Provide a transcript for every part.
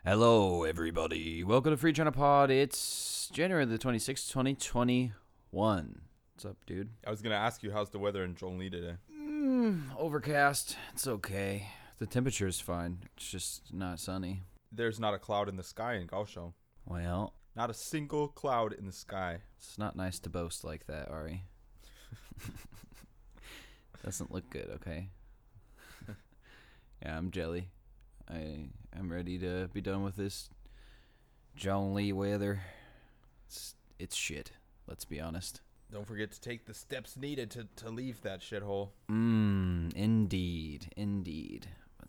Hello, everybody. Welcome to Free China Pod. It's January the 26th, 2021. What's up, dude? I was gonna ask you how's the weather in Zhongli today. Overcast. It's okay. The temperature is fine. It's just not sunny. There's not a cloud in the sky in Kaohsiung. Well, Not a single cloud in the sky. it's not nice to boast like that, Ari. Doesn't look good, okay? Yeah, I'm jelly. I'm ready to be done with this John Lee weather. It's shit. Let's be honest. Don't forget to take the steps needed to leave that shithole. Indeed.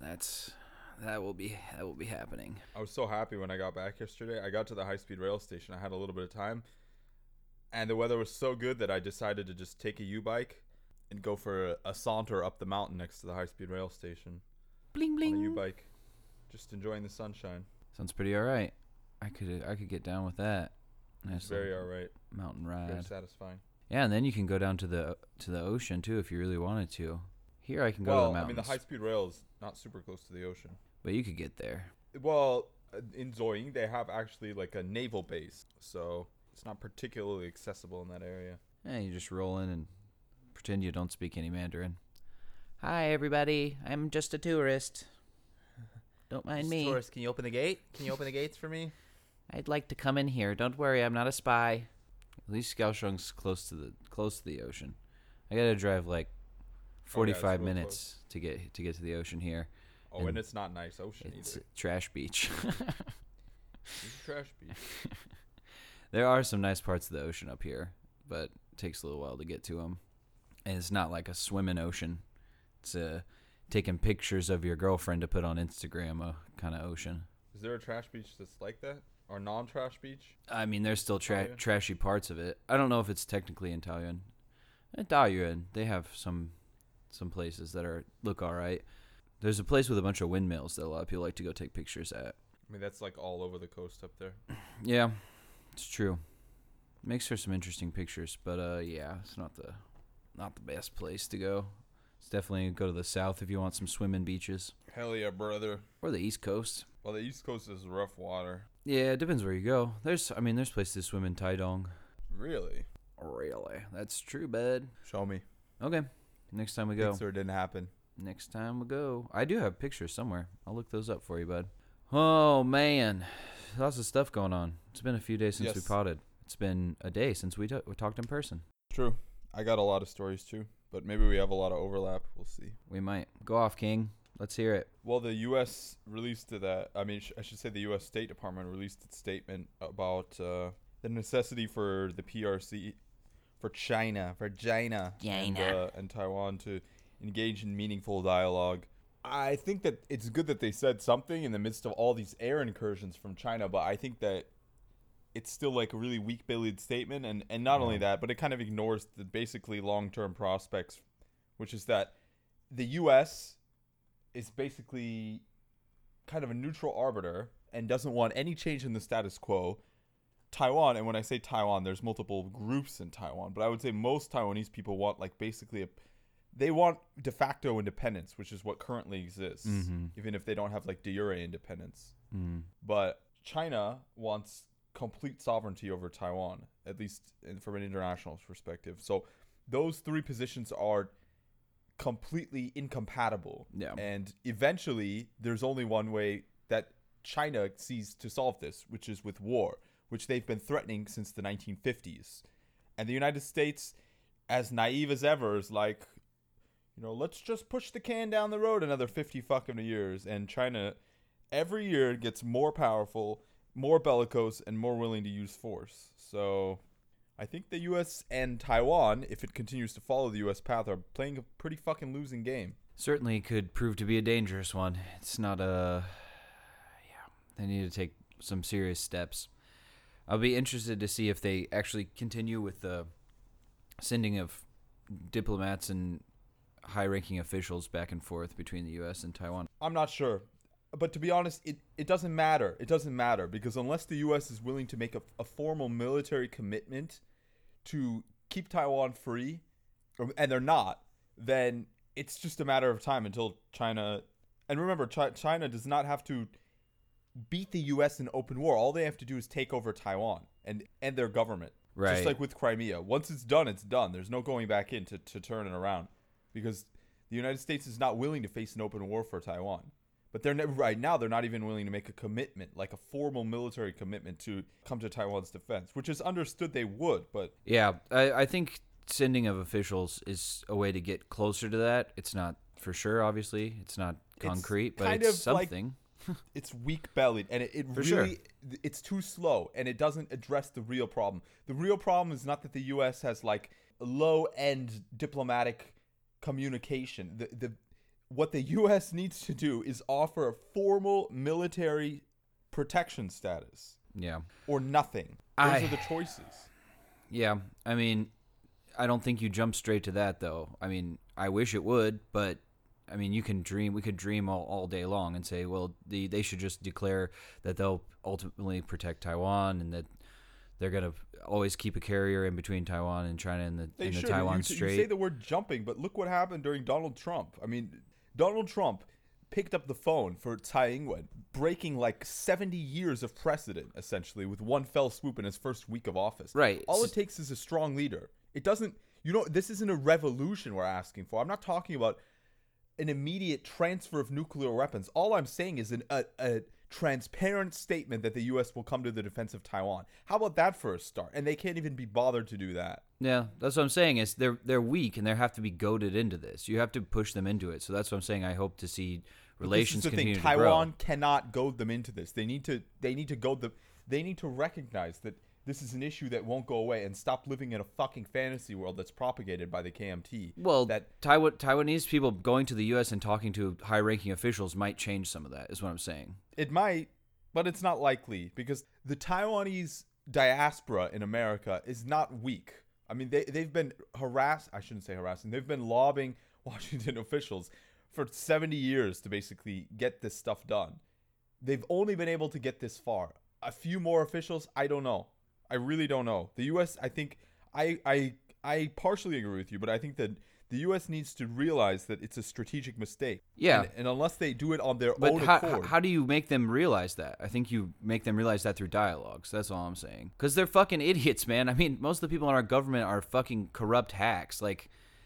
That will be happening. I was so happy when I got back yesterday. I got to the high-speed rail station. I had a little bit of time, and the weather was so good that I decided to just take a U-bike and go for a saunter up the mountain next to the high-speed rail station Bling on a bling. U-bike, just enjoying the sunshine. Sounds pretty all right. I could get down with that. Nice It's very little all right. mountain Very ride. satisfying. Yeah, and then you can go down to the ocean too if you really wanted to. Here I can go to the Well, I mountains. mean, the high-speed rail is not super close to the ocean. But you could get there. Well, in Zoying, they have actually like a naval base, so it's not particularly accessible in that area. Yeah, you just roll in and pretend you don't speak any Mandarin. Hi everybody, I'm just a tourist. Don't mind me. Tourist, can you open the gate? Can you open the gates for me? I'd like to come in here. Don't worry, I'm not a spy. At least Kaohsiung's close to the ocean. I gotta drive like 45 real minutes to get to the ocean here. Oh, and it's not nice ocean It's either. a trash beach. It's a trash beach. There are some nice parts of the ocean up here, but it takes a little while to get to them. And it's not like a swimming ocean. It's taking pictures of your girlfriend to put on Instagram kind of ocean. Is there a trash beach that's like that? Or non-trash beach? I mean, there's still Taoyuan? trashy parts of it. I don't know if it's technically in Taoyuan. In Taoyuan, they have some places that look all right. There's a place with a bunch of windmills that a lot of people like to go take pictures at. I mean, that's like all over the coast up there. Yeah, it's true. Makes for some interesting pictures, but yeah, it's not the best place to go. It's definitely go to the south if you want some swimming beaches, Hell yeah, brother. or the east coast. Well, the East Coast is rough water. Yeah, it depends where you go. There's places to swim in Taidong. Really? Really, that's true, bud. Show me. Okay, next time we go. Pixar didn't happen. Next time we go. I do have pictures somewhere. I'll look those up for you, bud. Oh man, lots of stuff going on. It's been a few days since we Yes. potted. It's been a day since we talked in person. True. I got a lot of stories too, but maybe we have a lot of overlap. We'll see. We might go off, King. Let's hear it. Well, the U.S. released that. I mean, I should say the U.S. State Department released its statement about the necessity for the PRC, for China, and Taiwan to engage in meaningful dialogue. I think that it's good that they said something in the midst of all these air incursions from China, but I think that it's still like a really weak-bellied statement, and not only that, but it kind of ignores the basically long-term prospects, which is that the U.S. is basically kind of a neutral arbiter and doesn't want any change in the status quo. Taiwan, and when I say Taiwan, there's multiple groups in Taiwan, but I would say most Taiwanese people want like basically they want de facto independence, which is what currently exists, even if they don't have like de jure independence. But China wants complete sovereignty over Taiwan, at least from an international perspective. So those three positions are completely incompatible. Yeah. And eventually, there's only one way that China sees to solve this, which is with war, which they've been threatening since the 1950s. And the United States, as naive as ever, is like, let's just push the can down the road another 50 fucking years. And China, every year, gets more powerful, more bellicose, and more willing to use force. So I think the U.S. and Taiwan, if it continues to follow the U.S. path, are playing a pretty fucking losing game. Certainly could prove to be a dangerous one. It's not a... Yeah, they need to take some serious steps. I'll be interested to see if they actually continue with the sending of diplomats and high-ranking officials back and forth between the U.S. and Taiwan. I'm not sure. But to be honest, it doesn't matter. It doesn't matter because unless the U.S. is willing to make a formal military commitment to keep Taiwan free, and they're not, then it's just a matter of time until China... And remember, China does not have to beat the U.S. in open war. All they have to do is take over Taiwan and their government. Right. Just like with Crimea. Once it's done, it's done. There's no going back in to turn it around. Because the United States is not willing to face an open war for Taiwan. But right now, they're not even willing to make a commitment, like a formal military commitment to come to Taiwan's defense, which is understood they would. But yeah, I think sending of officials is a way to get closer to that. It's not for sure, obviously. It's not concrete, but it's something. It's weak-bellied, and it really sure. It's too slow, and it doesn't address the real problem. The real problem is not that the U.S. has like low-end diplomatic communication. What the U.S. needs to do is offer a formal military protection status. Yeah. Or nothing. Those are the choices. Yeah. I mean, I don't think you jump straight to that, though. I mean, I wish it would, but, I mean, you can dream. We could dream all day long and say, well, they should just declare that they'll ultimately protect Taiwan and that they're going to always keep a carrier in between Taiwan and China in the Taiwan Strait. You say the word jumping, but look what happened during Donald Trump. I mean, Donald Trump picked up the phone for Tsai Ing-wen, breaking like 70 years of precedent, essentially, with one fell swoop in his first week of office. Right. All it takes is a strong leader. It doesn't, this isn't a revolution we're asking for. I'm not talking about an immediate transfer of nuclear weapons. All I'm saying is a transparent statement that the U.S. will come to the defense of Taiwan. How about that for a start? And they can't even be bothered to do that. Yeah, that's what I'm saying. Is they're weak and they have to be goaded into this. You have to push them into it. So that's what I'm saying. I hope to see relations continue to grow. Taiwan cannot goad them into this. They need to goad them. They need to recognize that this is an issue that won't go away and stop living in a fucking fantasy world that's propagated by the KMT. Well, Taiwanese people going to the U.S. and talking to high-ranking officials might change some of that, is what I'm saying. It might, but it's not likely because the Taiwanese diaspora in America is not weak. I mean, they've been harassed. I shouldn't say harassing. They've been lobbying Washington officials for 70 years to basically get this stuff done. They've only been able to get this far. A few more officials, I don't know. I really don't know. The U.S., I think, I partially agree with you, but I think that the U.S. needs to realize that it's a strategic mistake. Yeah. And unless they do it on their own accord. How do you make them realize that? I think you make them realize that through dialogues. That's all I'm saying. Because they're fucking idiots, man. I mean, most of the people in our government are fucking corrupt hacks. Like,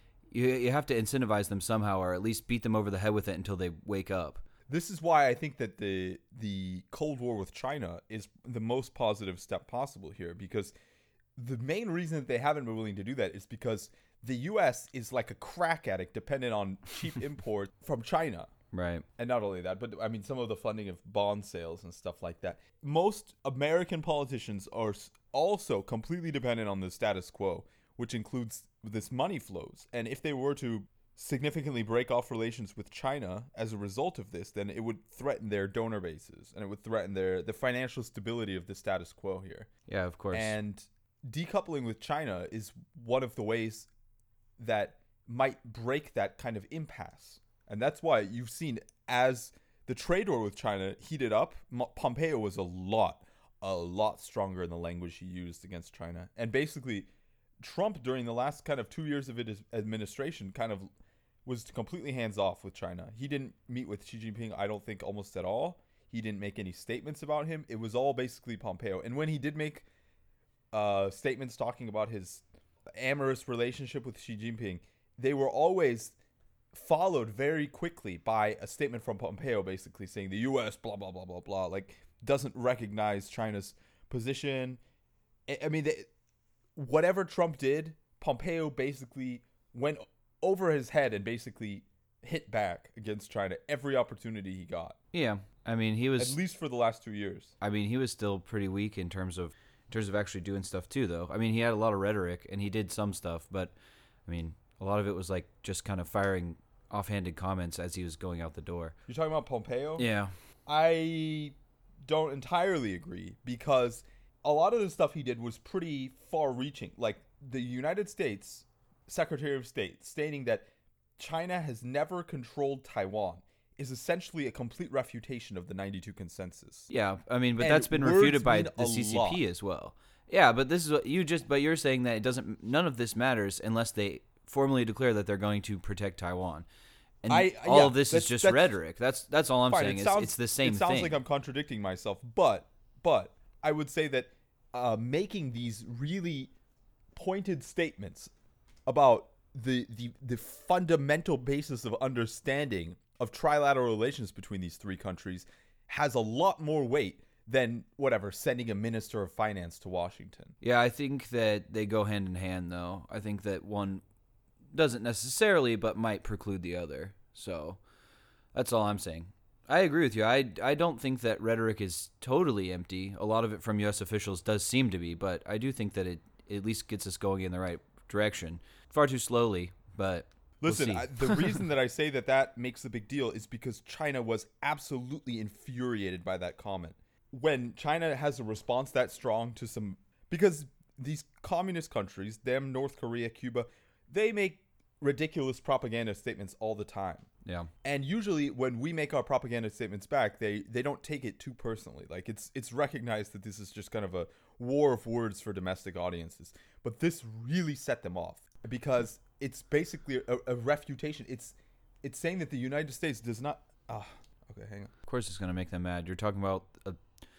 you have to incentivize them somehow or at least beat them over the head with it until they wake up. This is why I think that the Cold War with China is the most positive step possible here, because the main reason that they haven't been willing to do that is because the U.S. is like a crack addict dependent on cheap import from China. Right. And not only that, but I mean, some of the funding of bond sales and stuff like that. Most American politicians are also completely dependent on the status quo, which includes this money flows. And if they were to significantly break off relations with China as a result of this, then it would threaten their donor bases and it would threaten the financial stability of the status quo here. Yeah, of course. And decoupling with China is one of the ways that might break that kind of impasse. And that's why you've seen as the trade war with China heated up, Pompeo was a lot stronger in the language he used against China. And basically, Trump, during the last kind of 2 years of his administration, kind of was completely hands-off with China. He didn't meet with Xi Jinping, I don't think, almost at all. He didn't make any statements about him. It was all basically Pompeo. And when he did make statements talking about his amorous relationship with Xi Jinping, they were always followed very quickly by a statement from Pompeo basically saying the U.S. blah, blah, blah, blah, blah, like doesn't recognize China's position. I mean, whatever Trump did, Pompeo basically went over his head and basically hit back against China every opportunity he got. Yeah, I mean, he was at least for the last 2 years. I mean, he was still pretty weak in terms of actually doing stuff too, though. I mean, he had a lot of rhetoric and he did some stuff, but I mean, a lot of it was like just kind of firing offhanded comments as he was going out the door. You're talking about Pompeo? Yeah. I don't entirely agree because a lot of the stuff he did was pretty far-reaching. Like the United States Secretary of State stating that China has never controlled Taiwan is essentially a complete refutation of the 92 consensus. Yeah, I mean, but that's been refuted by the CCP as well. Yeah, but this is what you're saying that none of this matters unless they formally declare that they're going to protect Taiwan. And Yeah, of this is just rhetoric. That's all I'm saying. It's the same thing. It sounds like I'm contradicting myself, but I would say that making these really pointed statements about the fundamental basis of understanding of trilateral relations between these three countries has a lot more weight than sending a minister of finance to Washington. Yeah, I think that they go hand in hand, though. I think that one doesn't necessarily, but might preclude the other. So that's all I'm saying. I agree with you. I don't think that rhetoric is totally empty. A lot of it from U.S. officials does seem to be, but I do think that it at least gets us going in the right direction. Far too slowly, but listen, we'll see. The reason that I say that makes a big deal is because China was absolutely infuriated by that comment. When China has a response that strong to because these communist countries, them, North Korea, Cuba, they make ridiculous propaganda statements all the time. Yeah. And usually when we make our propaganda statements back, they don't take it too personally. Like it's recognized that this is just kind of a war of words for domestic audiences. But this really set them off because it's basically a refutation. It's saying that the United States does not okay, hang on. Of course it's going to make them mad. You're talking about a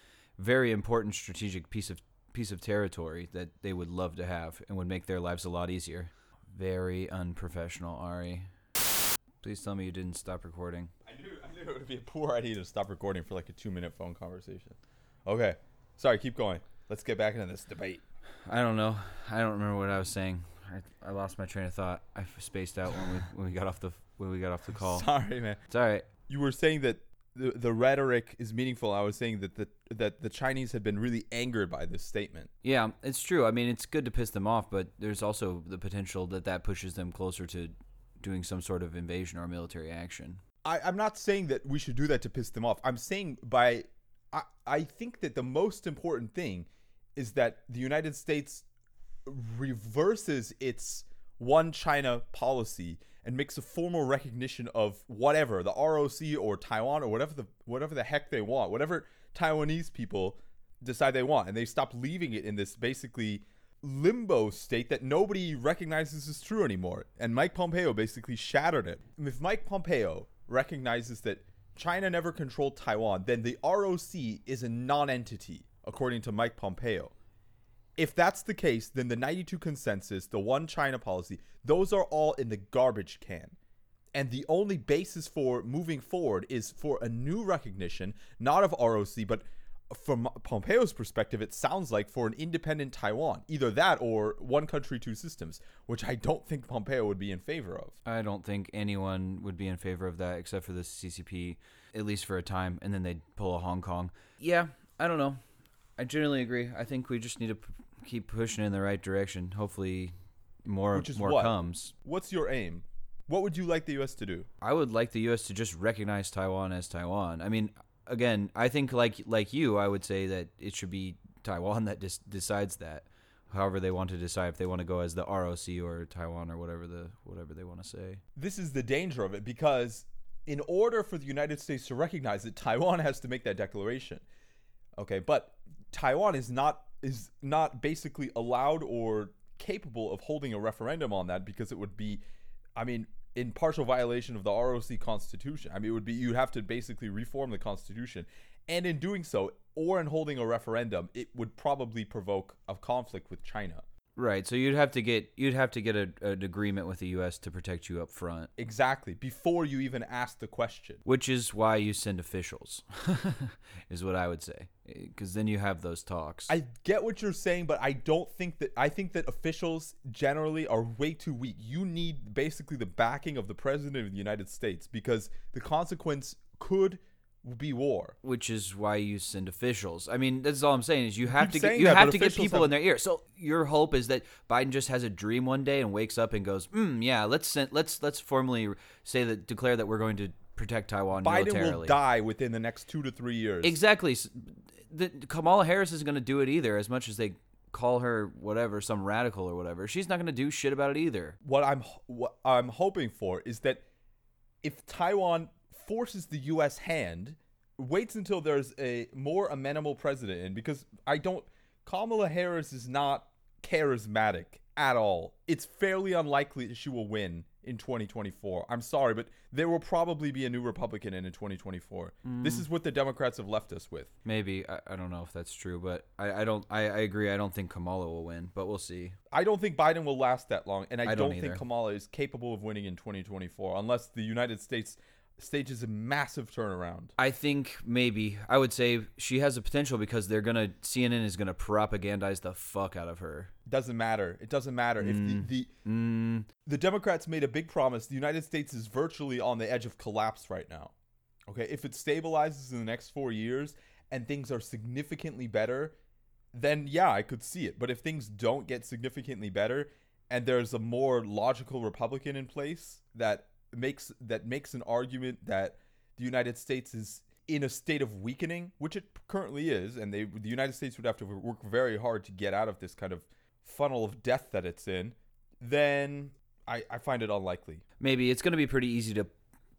very important strategic piece of territory that they would love to have and would make their lives a lot easier. Very unprofessional, Ari. Please tell me you didn't stop recording. I knew it would be a poor idea to stop recording for like a 2-minute phone conversation. Okay. Sorry, keep going. Let's get back into this debate. I don't know. I don't remember what I was saying. I lost my train of thought. I spaced out when we got off the call. Sorry, man. It's all right. You were saying that the rhetoric is meaningful. I was saying that the Chinese had been really angered by this statement. Yeah, it's true. I mean, it's good to piss them off, but there's also the potential that pushes them closer to doing some sort of invasion or military action. I'm not saying that we should do that to piss them off. I'm saying I think that the most important thing is that the United States reverses its one China policy and makes a formal recognition of whatever, the ROC or Taiwan or whatever the heck they want, whatever Taiwanese people decide they want. And they stop leaving it in this basically limbo state that nobody recognizes as true anymore. And Mike Pompeo basically shattered it. If Mike Pompeo recognizes that China never controlled Taiwan, then the ROC is a non-entity, according to Mike Pompeo. If that's the case, then the 92 consensus, the one China policy, those are all in the garbage can. And the only basis for moving forward is for a new recognition, not of ROC, but from Pompeo's perspective, it sounds like for an independent Taiwan. Either that or one country, two systems, which I don't think Pompeo would be in favor of. I don't think anyone would be in favor of that except for the CCP, at least for a time, and then they'd pull a Hong Kong. Yeah, I don't know. I generally agree. I think we just need to keep pushing in the right direction. Hopefully more comes. What's your aim? What would you like the U.S. to do? I would like the U.S. to just recognize Taiwan as Taiwan. I mean, again, I think like you, I would say that it should be Taiwan that decides that. However they want to decide, if they want to go as the ROC or Taiwan or whatever they want to say. This is the danger of it, because in order for the United States to recognize it, Taiwan has to make that declaration. Okay, but Taiwan is not basically allowed or capable of holding a referendum on that, because it would be, I mean, in partial violation of the ROC Constitution. I mean, it would be, you'd have to basically reform the Constitution. And in doing so, or in holding a referendum, it would probably provoke a conflict with China. Right. So you'd have to get an agreement with the U.S. to protect you up front. Exactly. Before you even ask the question. Which is why you send officials, is what I would say. Because then you have those talks. I get what you're saying, but I think that officials generally are way too weak. You need basically the backing of the President of the United States, because the consequence could be war. Which is why you send officials. I mean, that's all I'm saying, is you have to get people in their ear. So your hope is that Biden just has a dream one day and wakes up and goes, yeah, let's formally declare that we're going to protect Taiwan militarily. Biden will die within the next 2 to 3 years. Exactly. Kamala Harris isn't going to do it either, as much as they call her whatever, some radical or whatever. She's not going to do shit about it either. What I'm hoping for is that if Taiwan forces the U.S. hand, waits until there's a more amenable president in, because Kamala Harris is not charismatic at all. It's fairly unlikely that she will win in 2024. I'm sorry, but there will probably be a new Republican in 2024. This is what the Democrats have left us with. Maybe. I don't know if that's true, but I agree. I don't think Kamala will win, but we'll see. I don't think Biden will last that long, and I don't either. think Kamala is capable of winning in 2024 unless the United States stages a massive turnaround. I think maybe. I would say she has a potential because CNN is gonna propagandize the fuck out of her. Doesn't matter. It doesn't matter. If the Democrats made a big promise, the United States is virtually on the edge of collapse right now. Okay, if it stabilizes in the next 4 years and things are significantly better, then yeah, I could see it. But if things don't get significantly better and there's a more logical Republican in place that makes an argument that the United States is in a state of weakening, which it currently is, and the United States would have to work very hard to get out of this kind of funnel of death that it's in, then I find it unlikely. Maybe it's going to be pretty easy to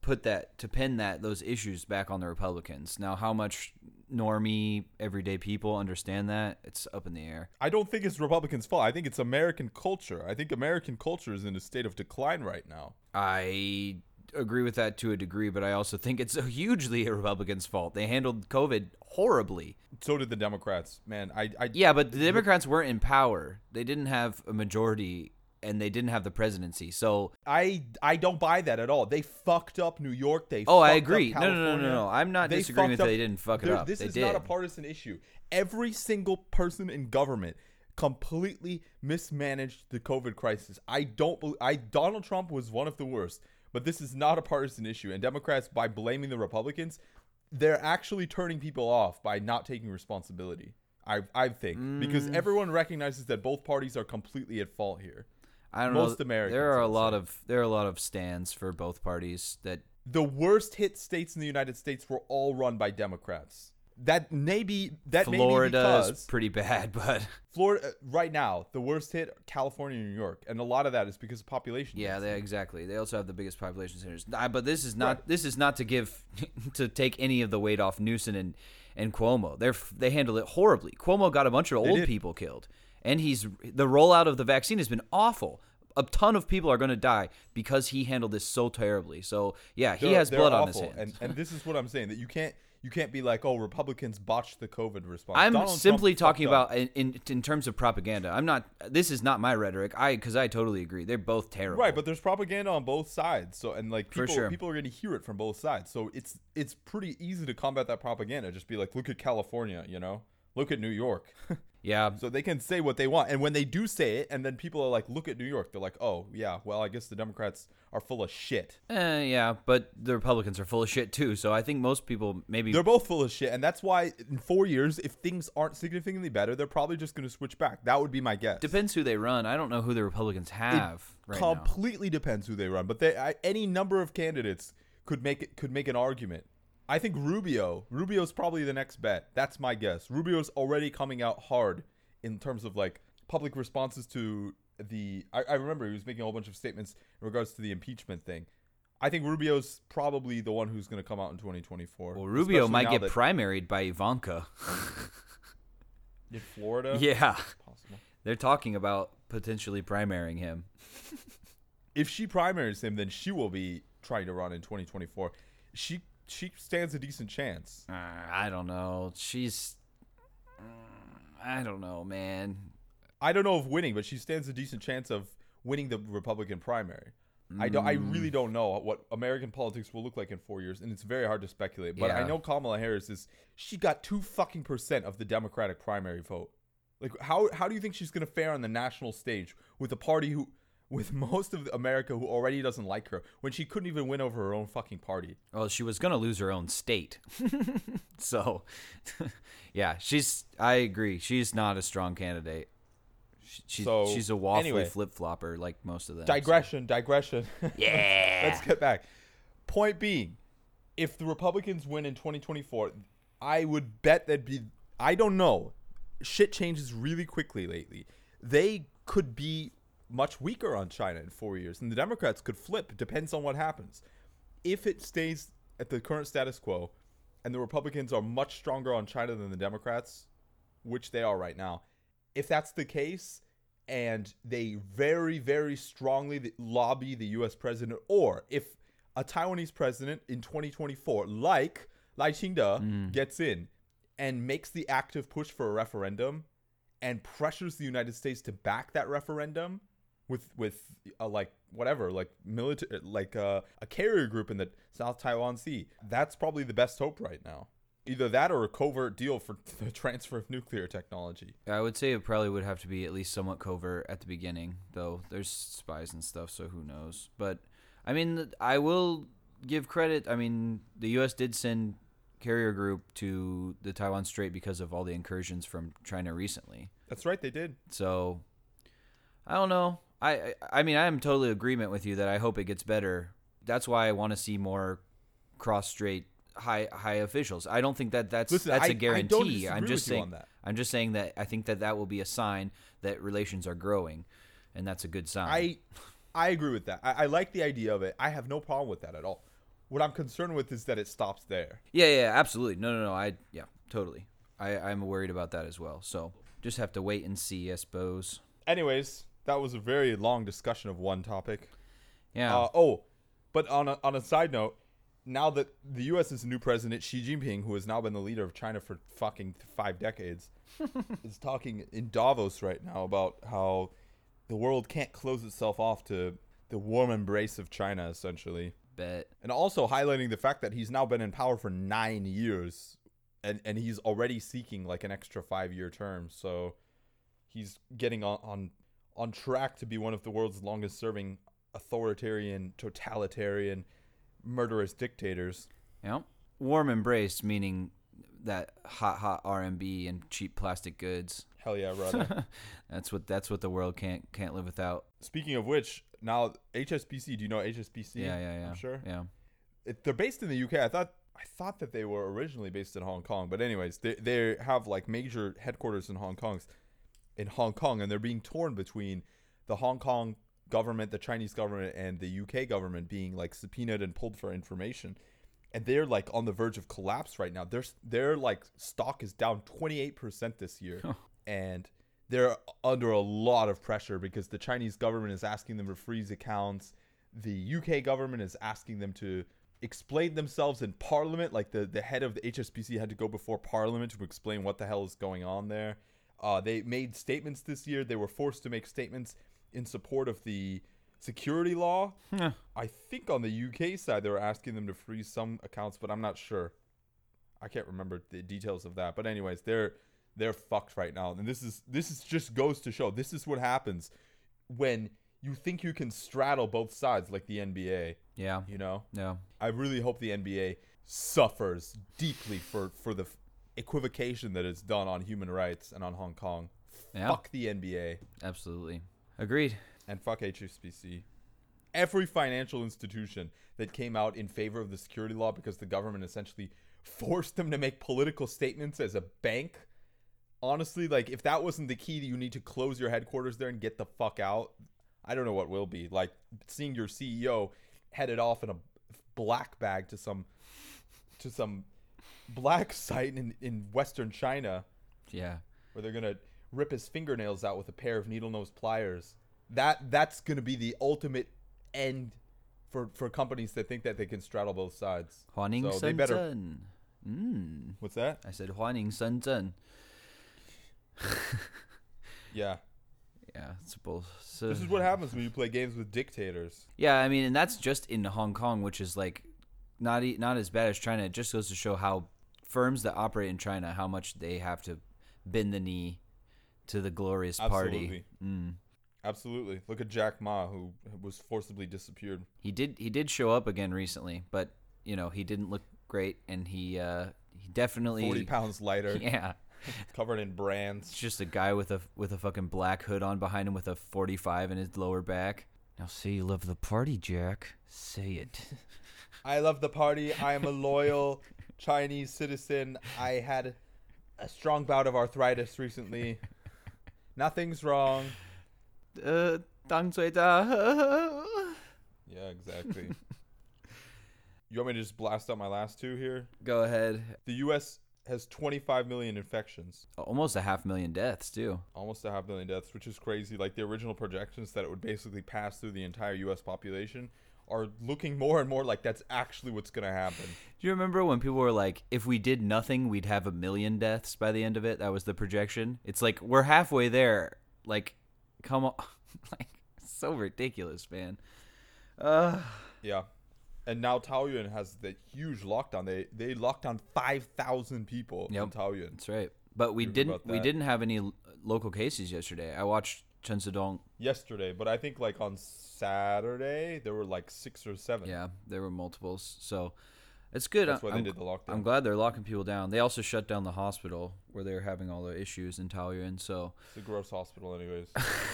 pin those issues back on the Republicans. Now, how much normie everyday people understand that, it's up in the air. I don't think it's Republicans' fault. I think it's American culture. I think American culture is in a state of decline right now. I agree with that to a degree, but I also think it's hugely a Republicans' fault. They handled COVID horribly. So did the Democrats, man. Yeah, but the Democrats weren't in power. They didn't have a majority, and they didn't have the presidency. So I don't buy that at all. They fucked up New York. I agree. No. I'm not disagreeing with that they didn't fuck it up. This is not a partisan issue. Every single person in government completely mismanaged the COVID crisis. Donald Trump was one of the worst, but this is not a partisan issue. And Democrats, by blaming the Republicans, they're actually turning people off by not taking responsibility. I think because everyone recognizes that both parties are completely at fault here. I don't Most know. Americans. There are a lot of stands for both parties that the worst hit states in the United States were all run by Democrats. Florida's pretty bad, but Florida right now, the worst hit, California and New York, and a lot of that is because of population. Yeah, exactly. They also have the biggest population centers. But this is not to take any of the weight off Newsom and Cuomo. They handled it horribly. Cuomo got a bunch of old people killed, and the rollout of the vaccine has been awful. A ton of people are going to die because he handled this so terribly. So yeah, he has blood on his hands. And this is what I'm saying, that you can't be like, oh, Republicans botched the COVID response. I'm simply talking about in terms of propaganda. I'm not. This is not my rhetoric. Because I totally agree. They're both terrible. Right, but there's propaganda on both sides. So people are going to hear it from both sides. So it's pretty easy to combat that propaganda. Just be like, look at California, look at New York. Yeah. So they can say what they want. And when they do say it, and then people are like, look at New York, they're like, oh, yeah, well, I guess the Democrats are full of shit. Yeah, but the Republicans are full of shit too. So I think most people maybe... They're both full of shit. And that's why in 4 years, if things aren't significantly better, they're probably just going to switch back. That would be my guess. Depends who they run. I don't know who the Republicans have right now. Completely depends who they run. But any number of candidates could make an argument. I think Rubio's probably the next bet. That's my guess. Rubio's already coming out hard in terms of like public responses to I remember he was making a whole bunch of statements in regards to the impeachment thing. I think Rubio's probably the one who's going to come out in 2024. Well, Rubio might get primaried by Ivanka. In Florida? Yeah. Possible. They're talking about potentially primarying him. If she primaries him, then she will be trying to run in 2024. She stands a decent chance. I don't know. I don't know, man. I don't know of winning, but she stands a decent chance of winning the Republican primary. I really don't know what American politics will look like in 4 years, and it's very hard to speculate. But I know Kamala Harris she got 2% of the Democratic primary vote. Like, how do you think she's going to fare on the national stage with a party with most of America who already doesn't like her, when she couldn't even win over her own fucking party? Well, she was going to lose her own state. So, yeah, I agree. She's not a strong candidate. She's a waffly flip-flopper like most of them. Digression. Yeah. Let's get back. Point being, if the Republicans win in 2024, I would bet I don't know. Shit changes really quickly lately. They could be much weaker on China in 4 years, and the Democrats could flip. It depends on what happens. If it stays at the current status quo and the Republicans are much stronger on China than the Democrats, which they are right now, if that's the case, and they very, very strongly lobby the U.S. president, or if a Taiwanese president in 2024, like Lai Ching-te, gets in and makes the active push for a referendum and pressures the United States to back that referendum with like whatever, like military, like a carrier group in the South Taiwan Sea, that's probably the best hope right now. Either that or a covert deal for the transfer of nuclear technology. I would say it probably would have to be at least somewhat covert at the beginning, though there's spies and stuff, so who knows. But, I mean, I will give credit. I mean, the U.S. did send carrier group to the Taiwan Strait because of all the incursions from China recently. That's right, they did. So, I don't know. I mean, I am totally in agreement with you that I hope it gets better. That's why I want to see more cross-strait high officials. I don't think that's a guarantee. I'm just saying that I think that will be a sign that relations are growing, and that's a good sign. I agree with that. I like the idea of it. I have no problem with that at all. What I'm concerned with is that it stops there. Yeah, absolutely. No. Totally. I'm worried about that as well. So just have to wait and see, I suppose. Anyways, that was a very long discussion of one topic. Yeah. But on a side note, now that the U.S. is a new president, Xi Jinping, who has now been the leader of China for fucking 5 decades, is talking in Davos right now about how the world can't close itself off to the warm embrace of China, essentially. Bet. And also highlighting the fact that he's now been in power for 9 years, and he's already seeking like an extra 5-year term. So he's getting on track to be one of the world's longest serving authoritarian, totalitarian, murderous dictators. Yeah. Warm embrace, meaning that hot R&B and cheap plastic goods. Hell yeah, brother. That's what the world can't live without. Speaking of which, now HSBC, do you know HSBC? Yeah. I'm sure. Yeah. They're based in the UK. I thought that they were originally based in Hong Kong, but anyways, they have like major headquarters in Hong Kong, and they're being torn between the Hong Kong government, the Chinese government, and the UK government being like subpoenaed and pulled for information, and they're like on the verge of collapse right now. Their like stock is down 28% this year, and they're under a lot of pressure because the Chinese government is asking them to freeze accounts. The UK government is asking them to explain themselves in Parliament. Like the head of the HSBC had to go before Parliament to explain what the hell is going on there. They made statements this year. They were forced to make statements in support of the security law. I think on the UK side they were asking them to freeze some accounts, but I'm not sure. I can't remember the details of that. But anyways, they're fucked right now. And this is just goes to show this is what happens when you think you can straddle both sides, like the NBA. Yeah. You know? Yeah. I really hope the NBA suffers deeply for the equivocation that it's done on human rights and on Hong Kong. Yeah. Fuck the NBA. Absolutely. Agreed. And fuck HSBC. Every financial institution that came out in favor of the security law because the government essentially forced them to make political statements as a bank. Honestly, like, if that wasn't the key, you need to close your headquarters there and get the fuck out. I don't know what will be. Like, seeing your CEO headed off in a black bag to some black site in Western China. Yeah. Where they're going to rip his fingernails out with a pair of needle-nose pliers. That's going to be the ultimate end for companies that think that they can straddle both sides. 欢迎 So they 深 better. 圳. What's that? I said 欢迎深圳. Yeah. Yeah, it's both. This is what happens when you play games with dictators. Yeah, I mean, and that's just in Hong Kong, which is like not as bad as China. It just goes to show how firms that operate in China, how much they have to bend the knee to the glorious party. Absolutely. Look at Jack Ma, who was forcibly disappeared. He did show up again recently, but you know he didn't look great, and he definitely 40 pounds lighter. Yeah. Covered in brands. It's just a guy with a fucking black hood on behind him with a 45 in his lower back. Now say you love the party, Jack. Say it. I love the party. I am a loyal Chinese citizen. I had a strong bout of arthritis recently. Nothing's wrong. 当最大. Yeah, exactly. You want me to just blast out my last two here? Go ahead. The U.S. has 25 million infections. Almost 500,000 deaths, too. Almost 500,000 deaths, which is crazy. Like, the original projections that it would basically pass through the entire U.S. population are looking more and more like that's actually what's going to happen. Do you remember when people were like, if we did nothing, we'd have 1 million deaths by the end of it? That was the projection. It's like, we're halfway there. Like, come on. Like, so ridiculous, man. Yeah. And now Taoyuan has the huge lockdown. They locked down 5,000 people in Taoyuan. That's right. But we didn't have any local cases yesterday. I watched Chen Sedong yesterday, but I think like on Saturday there were like 6 or 7. Yeah, there were multiples. So it's good. That's why they did the lockdown. I'm glad they're locking people down. They also shut down the hospital where they were having all the issues in Taoyuan. So it's a gross hospital, anyways.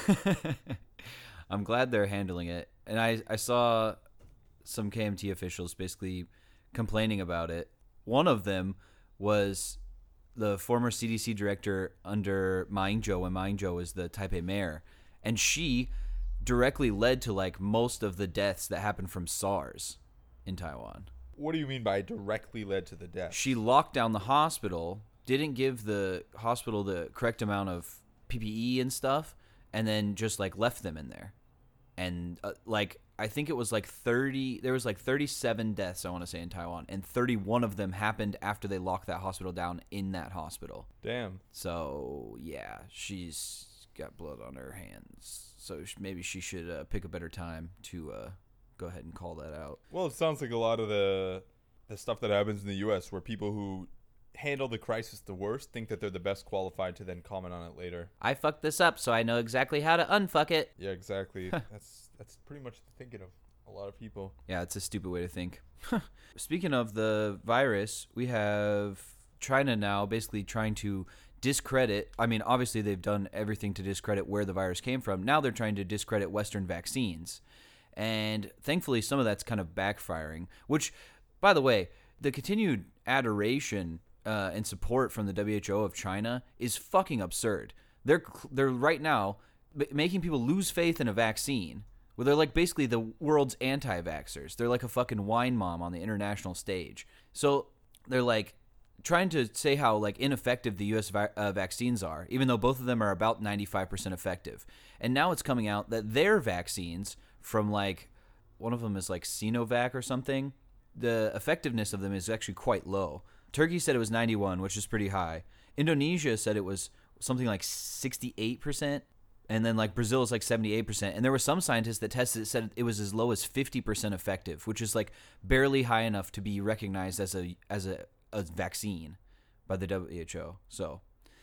I'm glad they're handling it. And I saw some KMT officials basically complaining about it. One of them was the former CDC director under Ma Ying-jeou when Ma Ying-jeou was the Taipei mayor. And she directly led to like most of the deaths that happened from SARS in Taiwan. What do you mean by directly led to the death? She locked down the hospital, didn't give the hospital the correct amount of PPE and stuff, and then just like left them in there. And like I think it was like 37 deaths, I want to say, in Taiwan, and 31 of them happened after they locked that hospital down in that hospital. Damn. So yeah, she's got blood on her hands. So maybe she should pick a better time to go ahead and call that out. Well, it sounds like a lot of the stuff that happens in the U.S. where people who handle the crisis the worst think that they're the best qualified to then comment on it later. I fucked this up, so I know exactly how to unfuck it. Yeah, exactly. That's pretty much the thinking of a lot of people. Yeah, it's a stupid way to think. Speaking of the virus, we have China now basically trying to discredit. I mean, obviously they've done everything to discredit where the virus came from. Now they're trying to discredit Western vaccines. And thankfully some of that's kind of backfiring, which, by the way, the continued adoration and support from the WHO of China is fucking absurd. They're right now making people lose faith in a vaccine. Well, they're like basically the world's anti-vaxxers. They're like a fucking wine mom on the international stage. So they're like trying to say how like ineffective the U.S. vaccines are, even though both of them are about 95% effective. And now it's coming out that their vaccines from like, one of them is like Sinovac or something, the effectiveness of them is actually quite low. Turkey said it was 91, which is pretty high. Indonesia said it was something like 68%. And then like Brazil is like 78%. And there were some scientists that tested it, said it was as low as 50% effective, which is like barely high enough to be recognized as a vaccine by the WHO. So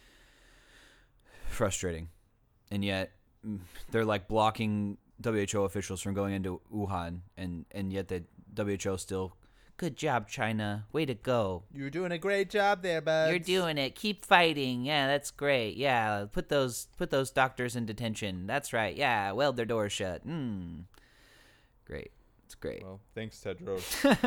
frustrating. And yet they're like blocking WHO officials from going into Wuhan, and yet the WHO still, good job, China. Way to go. You're doing a great job there, bud. You're doing it. Keep fighting. Yeah, that's great. Yeah, put those doctors in detention. That's right. Yeah, weld their doors shut. Great. It's great. Well, thanks, Tedros.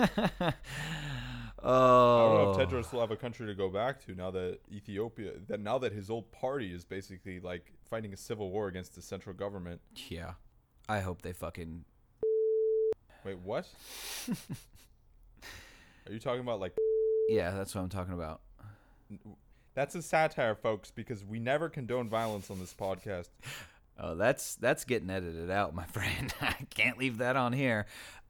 Oh. I don't know if Tedros will have a country to go back to now that now that his old party is basically like fighting a civil war against the central government. Yeah. I hope they fucking... Wait, what? Are you talking about like... Yeah, that's what I'm talking about. That's a satire, folks, because we never condone violence on this podcast. Oh, that's getting edited out, my friend. I can't leave that on here.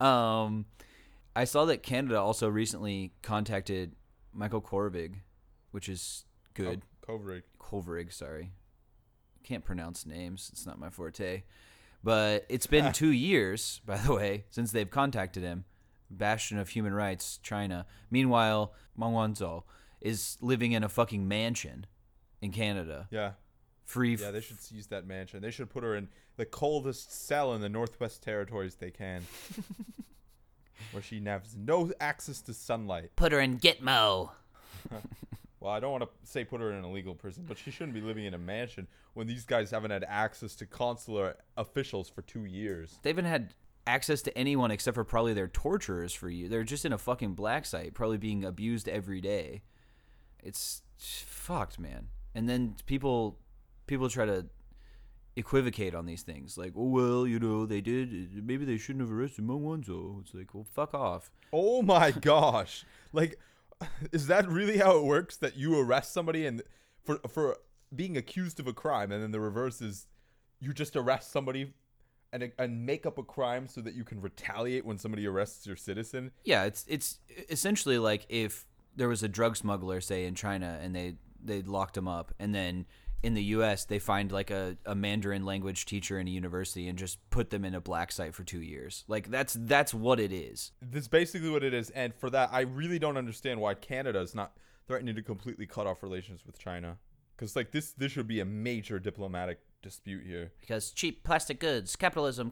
I saw that Canada also recently contacted Michael Kovrig, which is good. Oh, Kovrig, sorry. Can't pronounce names. It's not my forte. But it's been 2 years, by the way, since they've contacted him. Bastion of human rights, China. Meanwhile, Meng Wanzhou is living in a fucking mansion in Canada. Yeah. Yeah, they should seize that mansion. They should put her in the coldest cell in the Northwest Territories they can. Where she has no access to sunlight. Put her in Gitmo. Well, I don't want to say put her in an illegal prison, but she shouldn't be living in a mansion when these guys haven't had access to consular officials for 2 years. They haven't had access to anyone except for probably their torturers for you. They're just in a fucking black site, probably being abused every day. It's fucked, man. And then people try to equivocate on these things. Like, oh, well, you know, they did. Maybe they shouldn't have arrested Meng Wanzhou. It's like, well, fuck off. Oh, my gosh. Like, Is that really how it works? That you arrest somebody and for being accused of a crime, and then the reverse is you just arrest somebody and make up a crime so that you can retaliate when somebody arrests your citizen? Yeah, it's essentially like if there was a drug smuggler, say, in China, and they locked him up, and then in the U.S. they find like a Mandarin language teacher in a university and just put them in a black site for 2 years. Like that's what it is. That's basically what it is. And for that, I really don't understand why Canada is not threatening to completely cut off relations with China. Because like this should be a major diplomatic dispute here. Because cheap plastic goods, capitalism.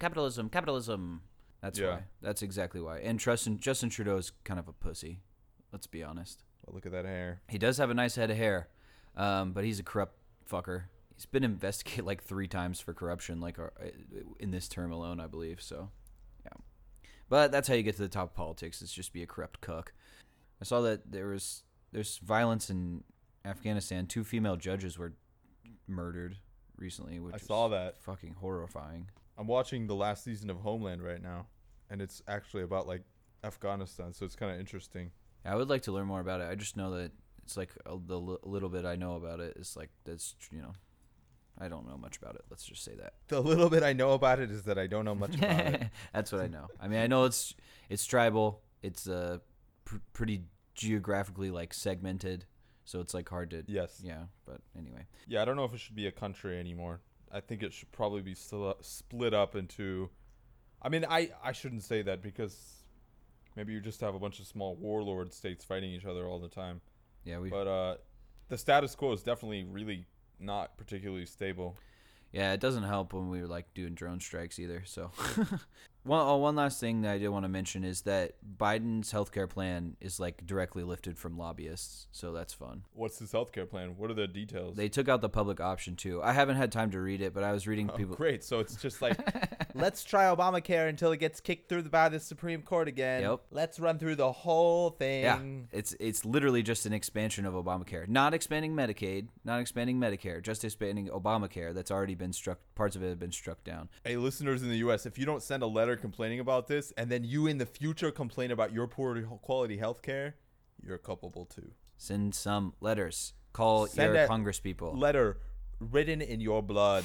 That's Yeah. why. That's exactly why. And Justin Trudeau's kind of a pussy. Let's be honest. Well, look at that hair. He does have a nice head of hair, but he's a corrupt fucker. He's been investigated like 3 times for corruption, like in this term alone, I believe. So, yeah. But that's how you get to the top of politics. Is just be a corrupt cuck. I saw that there's violence in Afghanistan. 2 female judges were murdered recently, which I saw that. Fucking horrifying. I'm watching the last season of Homeland right now, and it's actually about like Afghanistan, so it's kind of interesting. I would like to learn more about it. I just know that it's like the little bit I know about it is like that's I don't know much about it. Let's just say that. The little bit I know about it is that I don't know much about it. That's what I know. I mean, I know it's tribal. It's pretty geographically like segmented, so it's like hard to. Yes. Yeah, but anyway. Yeah, I don't know if it should be a country anymore. I think it should probably be split up into. I mean, I shouldn't say that because maybe you just have a bunch of small warlord states fighting each other all the time. Yeah, but the status quo is definitely really not particularly stable. Yeah, it doesn't help when we were like doing drone strikes either. So, one last thing that I did want to mention is that Biden's healthcare plan is like directly lifted from lobbyists, so that's fun. What's his healthcare plan? What are the details? They took out the public option too. I haven't had time to read it, but I was reading people. Great, so it's just like let's try Obamacare until it gets kicked through by the Supreme Court again. Yep. Let's run through the whole thing. Yeah, it's literally just an expansion of Obamacare, not expanding Medicaid, not expanding Medicare, just expanding Obamacare. That's already been struck. Parts of it have been struck down. Hey, listeners in the U.S., if you don't send a letter complaining about this, and then you in the future complain about your poor quality health care, you're culpable too. Send some letters. Call Send your a congresspeople. Letter written in your blood.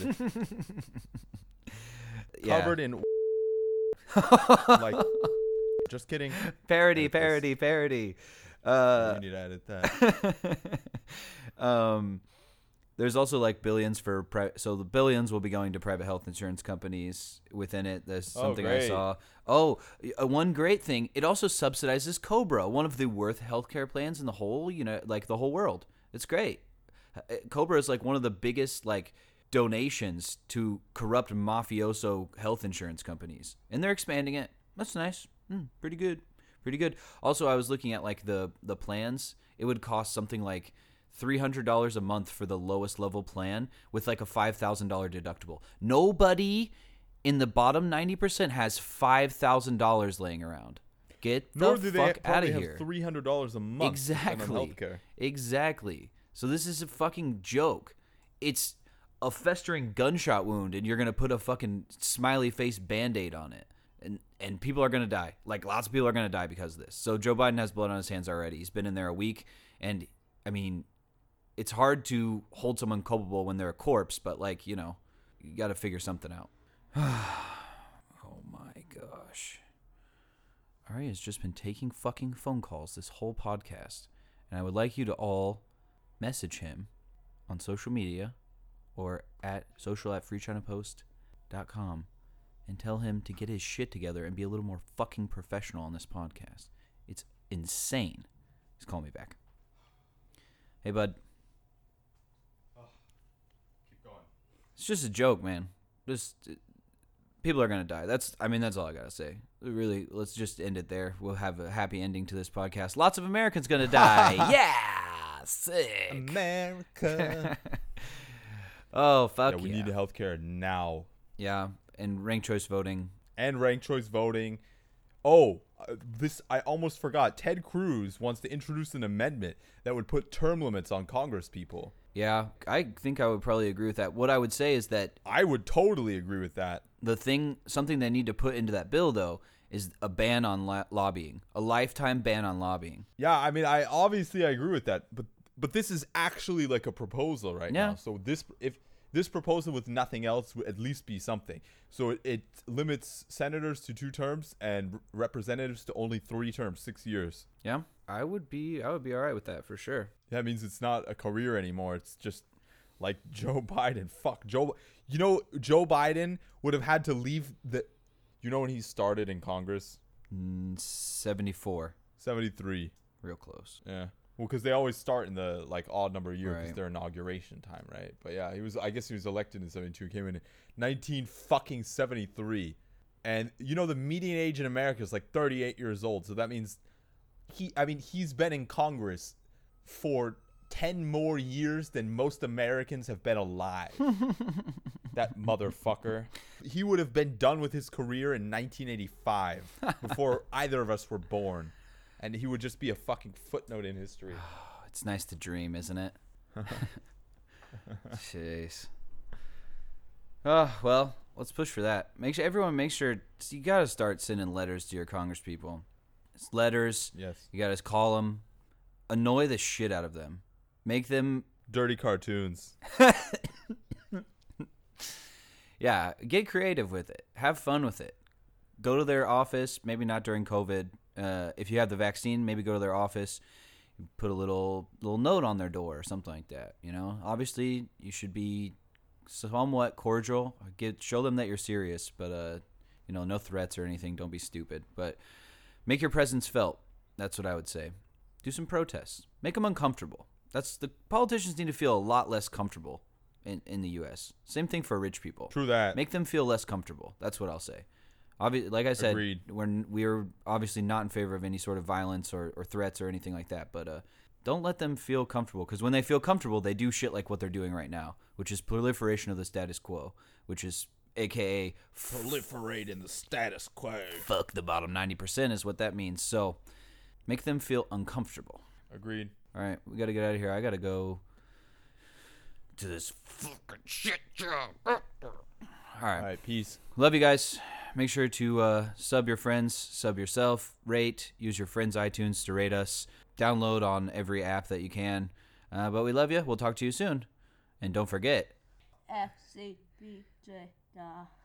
Covered in like just kidding. Parody. You need to edit that. There's also like billions for so the billions will be going to private health insurance companies within it. There's something I saw. One great thing, it also subsidizes Cobra, one of the worst healthcare plans in the whole, like the whole world. It's great. Cobra is like one of the biggest like donations to corrupt mafioso health insurance companies, and they're expanding it. That's nice. Pretty good. Also, I was looking at like the plans. It would cost something like $300 a month for the lowest level plan with like a $5,000 deductible. Nobody in the bottom 90% has $5,000 laying around. Get the fuck out of here. $300 a month. Exactly. Exactly. So this is a fucking joke. It's a festering gunshot wound, and you're gonna put a fucking smiley face Band-Aid on it, and people are gonna die. Like lots of people are gonna die because of this. So Joe Biden has blood on his hands already. He's been in there a week, and I mean, it's hard to hold someone culpable when they're a corpse, but like, you got to figure something out. Oh my gosh. Ari has just been taking fucking phone calls this whole podcast, and I would like you to all message him on social media or at social@freechinapost.com and tell him to get his shit together and be a little more fucking professional on this podcast. It's insane. He's calling me back. Hey, bud. Keep going. It's just a joke, man. People are gonna die. That's all I gotta say. Really, let's just end it there. We'll have a happy ending to this podcast. Lots of Americans gonna die. Yeah, sick. America. Oh fuck yeah! We need healthcare now. Yeah, and ranked choice voting. And ranked choice voting. Oh, I almost forgot. Ted Cruz wants to introduce an amendment that would put term limits on Congress people. Yeah, I think I would probably agree with that. What I would say is that I would totally agree with that. something they need to put into that bill though is a ban on lobbying, a lifetime ban on lobbying. Yeah, I mean, I agree with that, but this is actually like a proposal right now. So if this proposal with nothing else would at least be something. So it limits senators to 2 terms and representatives to only 3 terms, 6 years. Yeah, I would be all right with that for sure. That means it's not a career anymore. It's just like Joe Biden. Fuck Joe. You know, Joe Biden would have had to leave you know when he started in Congress? 74. 73. Real close. Yeah. Well, because they always start in the like odd number year because Right. their inauguration time, right? But yeah, I guess he was elected in 72. Came in 1973, and you know the median age in America is like 38 years old. So that means he's been in Congress for 10 more years than most Americans have been alive. That motherfucker. He would have been done with his career in 1985 before either of us were born. And he would just be a fucking footnote in history. It's nice to dream, isn't it? Jeez. Oh, well, let's push for that. Everyone make sure you got to start sending letters to your congresspeople. It's letters. Yes. You got to call them. Annoy the shit out of them. Make them dirty cartoons. Yeah, get creative with it. Have fun with it. Go to their office, maybe not during COVID. If you have the vaccine, maybe go to their office. Put a little note on their door or something like that. You know, obviously you should be somewhat cordial. Show them that you're serious, but no threats or anything. Don't be stupid. But make your presence felt. That's what I would say. Do some protests. Make them uncomfortable. The politicians need to feel a lot less comfortable in the U.S. Same thing for rich people. True that. Make them feel less comfortable. That's what I'll say. Like I said, Agreed. We're obviously not in favor of any sort of violence or threats or anything like that. But don't let them feel comfortable, because when they feel comfortable, they do shit like what they're doing right now, which is proliferation of the status quo, which is AKA proliferate in the status quo. Fuck the bottom 90% is what that means. So make them feel uncomfortable. Agreed. All right, we got to get out of here. I got to go to this fucking shit job. All right, peace. Love you guys. Make sure to sub your friends, sub yourself, rate, use your friends' iTunes to rate us, download on every app that you can. But we love you. We'll talk to you soon. And don't forget, FCBJ.